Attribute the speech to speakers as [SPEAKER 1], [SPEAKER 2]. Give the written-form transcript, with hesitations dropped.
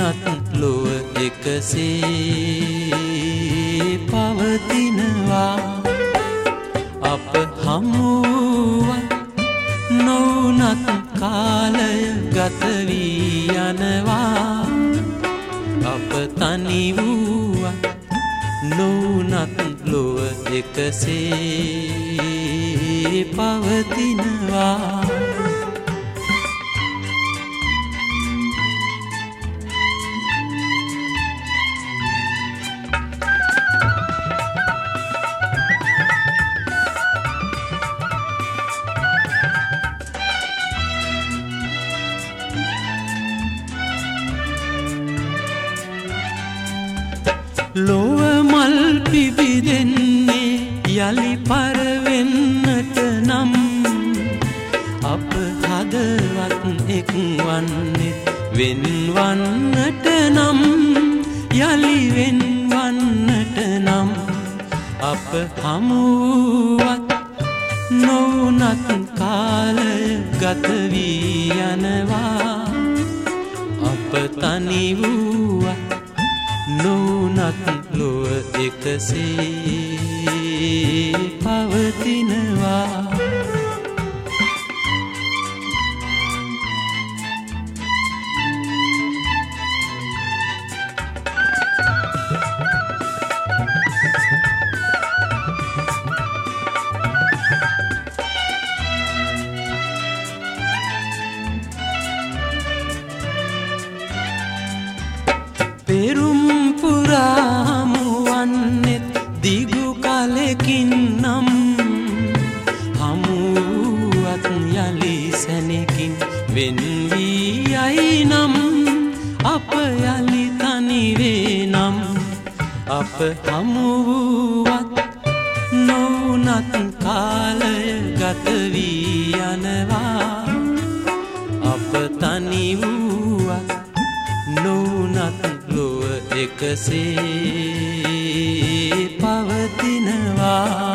[SPEAKER 1] නොවුනත් ලොව එකසේ පවතිනවා අප හමුවත් නොවුනත් කාලය ගත වී යනවා අප තනි වූවත් නොවුනත් ලොව එකසේ පවතිනවා ලොව මල් පිබිදෙන්නේ යලි පරවෙන්නට නම් අප හදවත් එක් වන්නේ වෙන්වන්නට නම් යලි වෙන්වන්නට නම් අප හමුවත් නොවුනත් කාලය ගත වී යනවා අප තනි වූවත් නොවුනත් ලොව එකසේ පවතිනවා පෙරුම් පුරාමුවන්නෙත් දිගු කලකින් නම් හමුවත් යලි සැනකින් වෙන් වී යයි නම් අප යලි තනිවේ නම් අප හමුවත් නොවුනත් කාලය ගත වී යනවා අප තනි වූවත් නොවුනත් ලොව එකසේ පවතිනවා